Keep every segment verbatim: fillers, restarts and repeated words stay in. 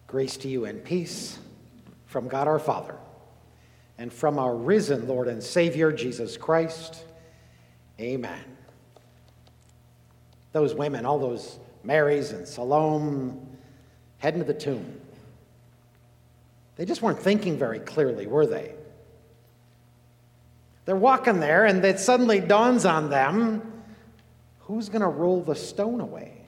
Grace to you and peace from God our Father and from our risen Lord and Savior, Jesus Christ. Amen. Those women, all those Marys and Salome, heading to the tomb. They just weren't thinking very clearly, were they? They're walking there, and it suddenly dawns on them, who's going to roll the stone away?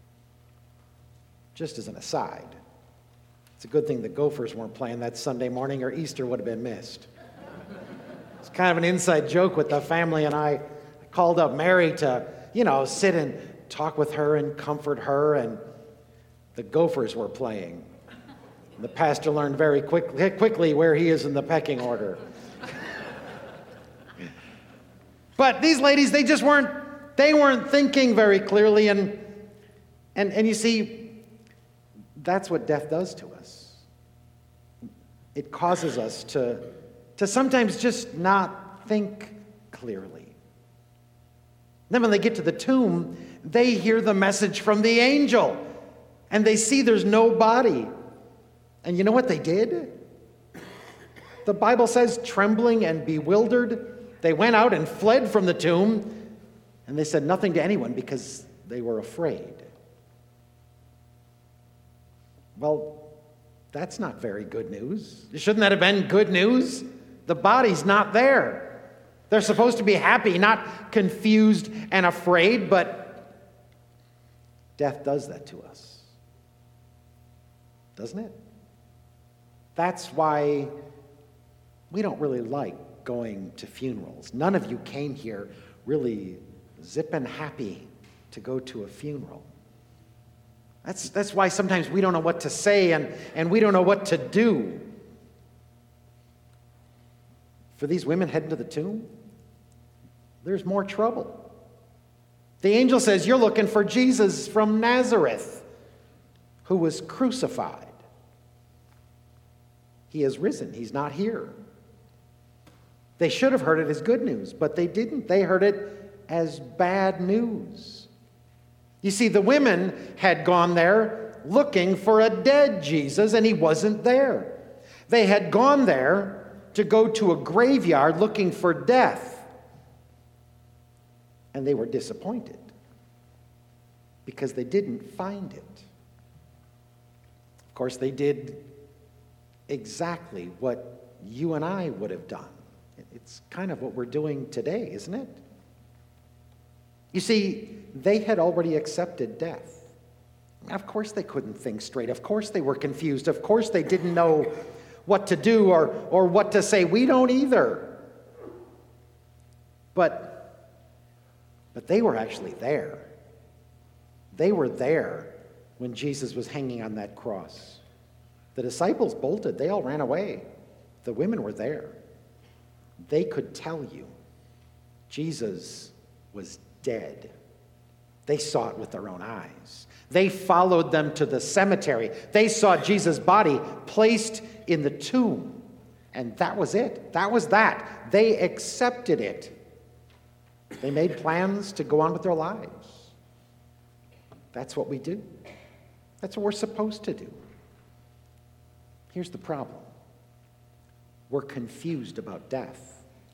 Just as an aside, it's a good thing the Gophers weren't playing that Sunday morning, or Easter would have been missed. It's kind of an inside joke with the family, and I called up Mary to, you know, sit and talk with her and comfort her, and the Gophers were playing. And the pastor learned very quick, quickly where he is in the pecking order. But these ladies, they just weren't, they weren't thinking very clearly, and and and you see, that's what death does to us. It causes us to, to sometimes just not think clearly. Then when they get to the tomb, they hear the message from the angel, and they see there's no body. And you know what they did? The Bible says, trembling and bewildered, they went out and fled from the tomb, and they said nothing to anyone because they were afraid. Well, that's not very good news. Shouldn't that have been good news? The body's not there. They're supposed to be happy, not confused and afraid, but death does that to us. Doesn't it? That's why we don't really like going to funerals. None of you came here really zipping happy to go to a funeral. That's, that's why sometimes we don't know what to say and, and we don't know what to do. For these women heading to the tomb, there's more trouble. The angel says, you're looking for Jesus from Nazareth, who was crucified. He has risen. He's not here. They should have heard it as good news, but they didn't. They heard it as bad news. You see, the women had gone there looking for a dead Jesus, and he wasn't there. They had gone there to go to a graveyard looking for death, and they were disappointed because they didn't find it. Of course, they did exactly what you and I would have done. It's kind of what we're doing today, isn't it? You see, they had already accepted death. Of course they couldn't think straight. Of course they were confused. Of course they didn't know what to do or, or what to say. We don't either. But, but they were actually there. They were there when Jesus was hanging on that cross. The disciples bolted. They all ran away. The women were there. They could tell you Jesus was dead. They saw it with their own eyes. They followed them to the cemetery. They saw Jesus' body placed in the tomb. And that was it. That was that. They accepted it. They made plans to go on with their lives. That's what we do. That's what we're supposed to do. Here's the problem. We're confused about death.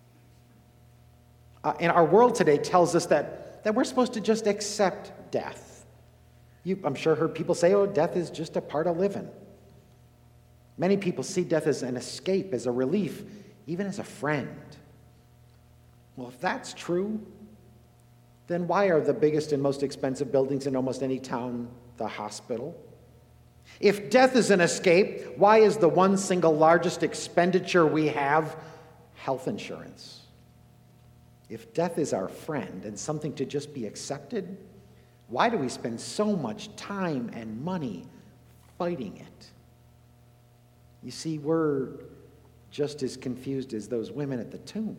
Uh, and our world today tells us that, that we're supposed to just accept death. You, I'm sure, heard people say, oh, death is just a part of living. Many people see death as an escape, as a relief, even as a friend. Well, if that's true, then why are the biggest and most expensive buildings in almost any town the hospital? If death is an escape, why is the one single largest expenditure we have health insurance? If death is our friend and something to just be accepted, why do we spend so much time and money fighting it? You see, we're just as confused as those women at the tomb.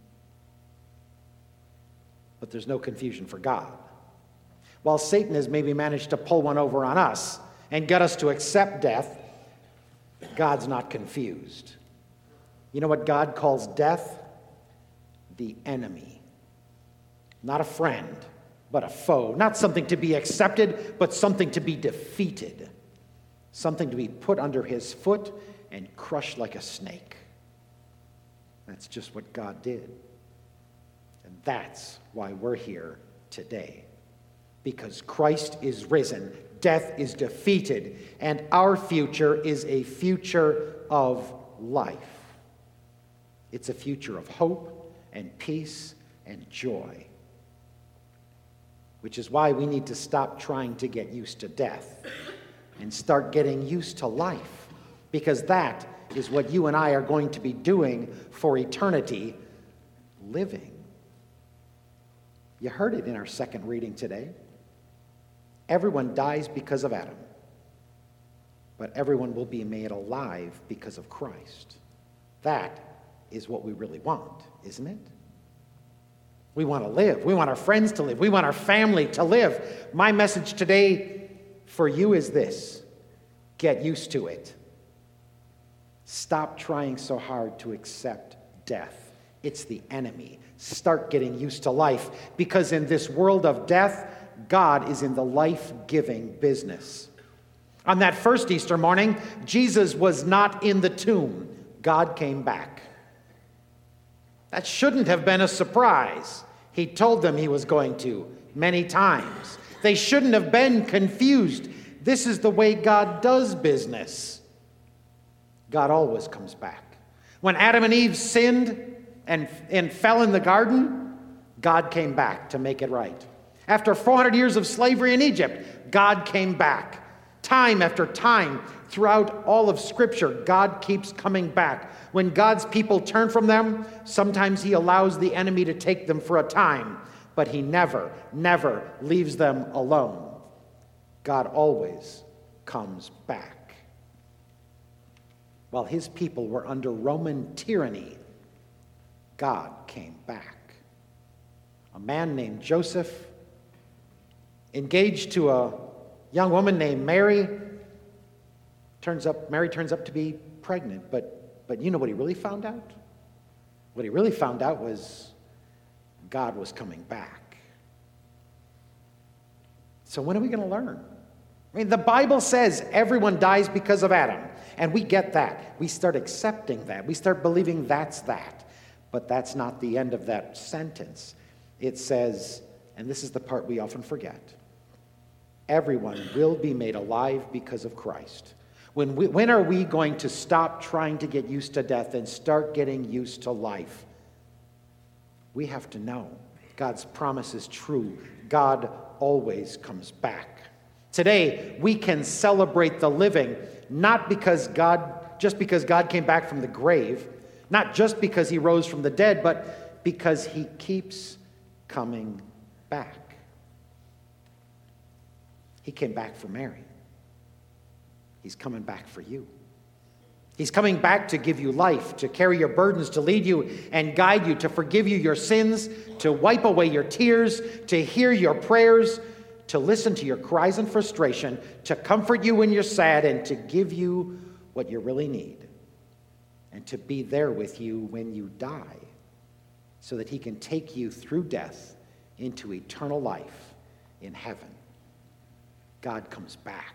But there's no confusion for God. While Satan has maybe managed to pull one over on us and get us to accept death, God's not confused. You know what God calls death? The enemy. Not a friend, but a foe. Not something to be accepted, but something to be defeated. something to be put under his foot and crushed like a snake. That's just what God did. And that's why we're here today. Because Christ is risen, death is defeated, and our future is a future of life. It's a future of hope and peace and joy. Which is why we need to stop trying to get used to death and start getting used to life. Because that is what you and I are going to be doing for eternity, living. You heard it in our second reading today. Everyone dies because of Adam, but everyone will be made alive because of Christ. That is what we really want, isn't it? We want to live. We want our friends to live. We want our family to live. My message today for you is this: get used to it. Stop trying so hard to accept death. It's the enemy. Start getting used to life, because in this world of death, God is in the life-giving business. On that first Easter morning, Jesus was not in the tomb. God came back. That shouldn't have been a surprise. He told them he was going to many times. They shouldn't have been confused. This is the way God does business. God always comes back. When Adam and Eve sinned and, and fell in the garden, God came back to make it right. After four hundred years of slavery in Egypt, God came back. Time after time, throughout all of Scripture, God keeps coming back. When God's people turn from them, sometimes he allows the enemy to take them for a time, but he never, never leaves them alone. God always comes back. While his people were under Roman tyranny, God came back. A man named Joseph, engaged to a young woman named Mary, turns up, Mary turns up to be pregnant, but But you know what he really found out? What he really found out was God was coming back. So when are we going to learn? I mean, the Bible says everyone dies because of Adam, and we get that. We start accepting that. We start believing that's that. But that's not the end of that sentence. It says, and this is the part we often forget, everyone will be made alive because of Christ. When, we, when are we going to stop trying to get used to death and start getting used to life? We have to know God's promise is true. God always comes back. Today, we can celebrate the living, not because God, just because God came back from the grave, not just because he rose from the dead, but because he keeps coming back. He came back for Mary. He's coming back for you. He's coming back to give you life, to carry your burdens, to lead you and guide you, to forgive you your sins, to wipe away your tears, to hear your prayers, to listen to your cries and frustration, to comfort you when you're sad, and to give you what you really need, and to be there with you when you die, so that he can take you through death into eternal life in heaven. God comes back.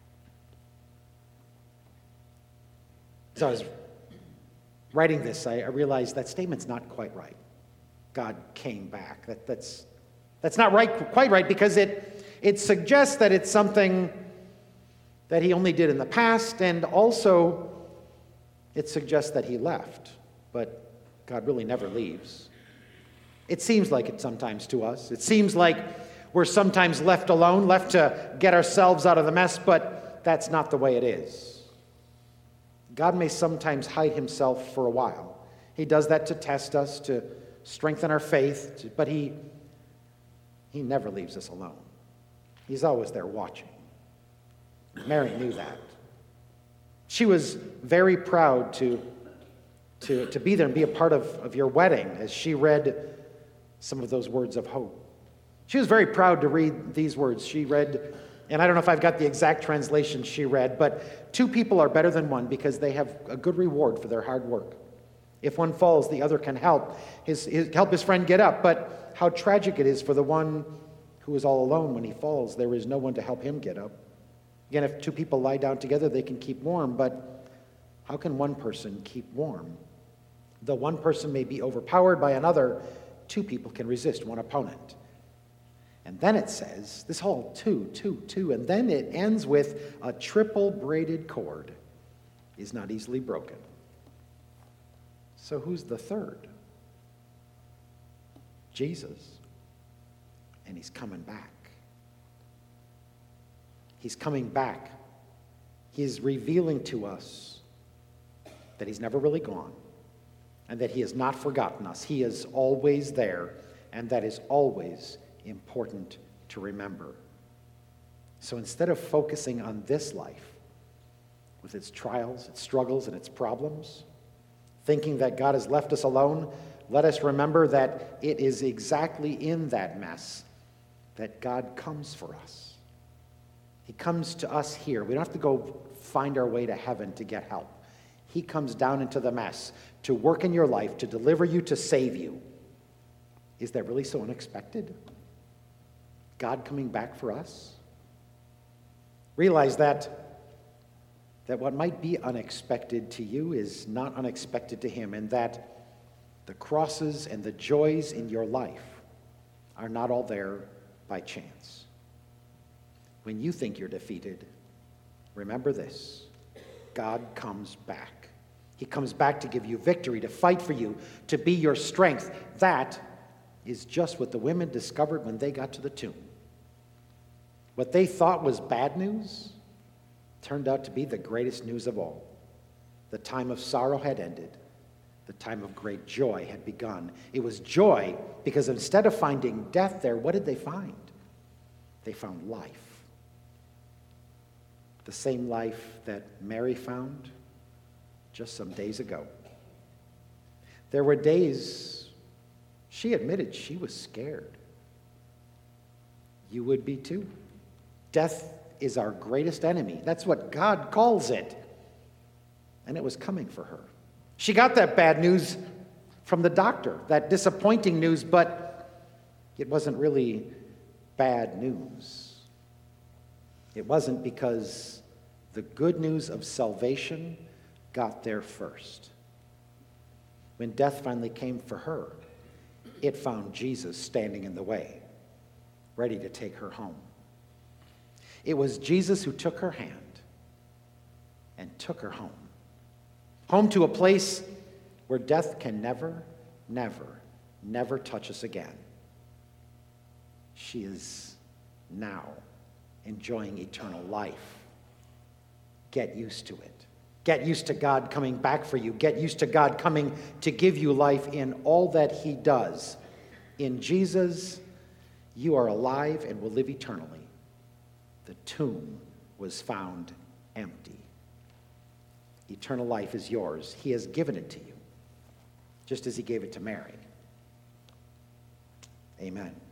As I was writing this, I, I realized that statement's not quite right. God came back. That, that's, that's not right, quite right, because it, it suggests that it's something that he only did in the past, and also it suggests that he left. But God really never leaves. It seems like it sometimes to us. It seems like we're sometimes left alone, left to get ourselves out of the mess, but that's not the way it is. God may sometimes hide himself for a while. He does that to test us, to strengthen our faith, but he, he never leaves us alone. He's always there watching. Mary knew that. She was very proud to, to, to be there and be a part of, of your wedding as she read some of those words of hope. She was very proud to read these words. She read, and I don't know if I've got the exact translation she read, but two people are better than one because they have a good reward for their hard work. If one falls, the other can help his, his help his friend get up. But how tragic it is for the one who is all alone when he falls. There is no one to help him get up. Again, if two people lie down together, they can keep warm, but how can one person keep warm? Though one person may be overpowered by another, two people can resist one opponent. And then it says, this whole two, two, two, and then it ends with a triple braided cord is not easily broken. So who's the third? Jesus. And he's coming back. He's coming back. He's revealing to us that he's never really gone and that he has not forgotten us. He is always there, and that is always important to remember. So instead of focusing on this life with its trials, its struggles, and its problems, thinking that God has left us alone, let us remember that it is exactly in that mess that God comes for us. He comes to us here. We don't have to go find our way to heaven to get help. He comes down into the mess to work in your life, to deliver you, to save you. Is that really so unexpected? God coming back for us? Realize that, that what might be unexpected to you is not unexpected to him, and that the crosses and the joys in your life are not all there by chance. When you think you're defeated, remember this: God comes back. He comes back to give you victory, to fight for you, to be your strength. That is just what the women discovered when they got to the tomb. What they thought was bad news turned out to be the greatest news of all. The time of sorrow had ended. The time of great joy had begun. It was joy because instead of finding death there, what did they find? They found life. The same life that Mary found just some days ago. There were days she admitted she was scared. You would be too. Death is our greatest enemy. That's what God calls it. And it was coming for her. She got that bad news from the doctor, that disappointing news, but it wasn't really bad news. It wasn't, because the good news of salvation got there first. When death finally came for her, it found Jesus standing in the way, ready to take her home. It was Jesus who took her hand and took her home. Home to a place where death can never, never, never touch us again. She is now enjoying eternal life. Get used to it. Get used to God coming back for you. Get used to God coming to give you life in all that he does. In Jesus, you are alive and will live eternally. The tomb was found empty. Eternal life is yours. He has given it to you, just as he gave it to Mary. Amen.